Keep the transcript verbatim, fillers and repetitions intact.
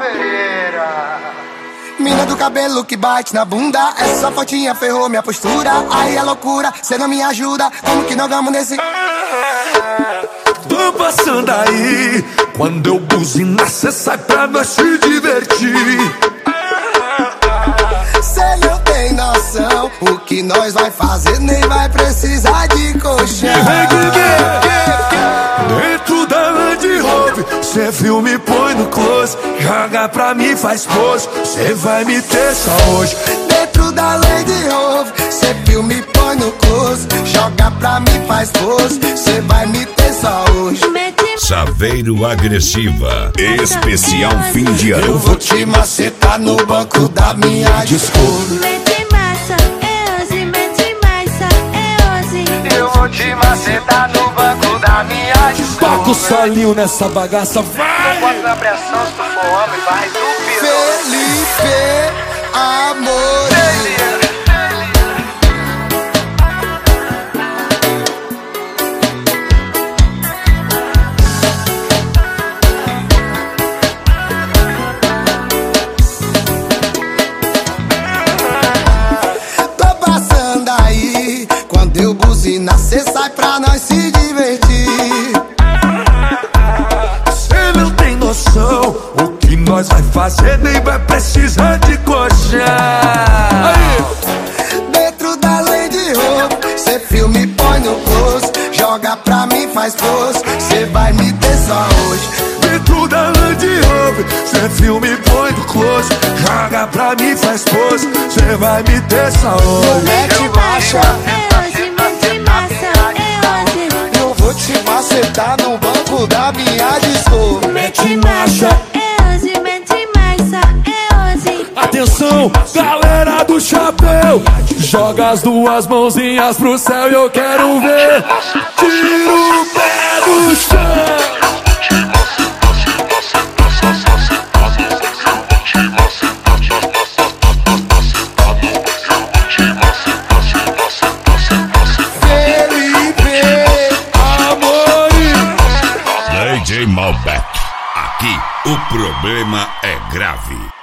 Pereira. Mina do cabelo que bate na bunda, essa fotinha ferrou minha postura. Aí é loucura, cê não me ajuda, como que nós vamos nesse... Tô passando aí, quando eu buzinar cê sai pra nós se divertir. Cê não tem noção, o que nós vai fazer nem vai precisar de colchão. Dentro da Land Rover, cê filme põe no close, joga pra mim faz pose, cê vai me ter só hoje. Dentro da Land Rover, cê filme põe no close, joga pra mim faz pose, cê vai me ter só hoje. Saveiro Agressiva, especial fim de ano. Eu vou te macetar no banco da minha Discovery. Mete massa, é hoje, mete massa, é hoje. Eu vou te macetar no banco da minha Discovery. Toca o solinho nessa bagaça, vai! Bota na pressão se tu for homem, vai do piru. Felipe, amor. Quando eu buzinar, cê sai pra nós se divertir. Cê não tem noção, o que nós vai fazer nem vai precisar de colchão. Dentro da Land Rover, cê filme põe no close, joga pra mim faz pose, cê vai me ter só hoje. Dentro da Land Rover, cê filme põe no close, joga pra mim faz pose, cê vai me ter só hoje. Mete marcha, É hoje, mete massa, é hoje. eu vou te macetar no banco da minha Discovery. Mete marcha, é hoje, mete massa, é hoje. Atenção, galera do chapéu, joga as duas mãozinhas pro céu e eu quero ver. Tira o pé do chão. D J Malbec, aqui o problema é grave.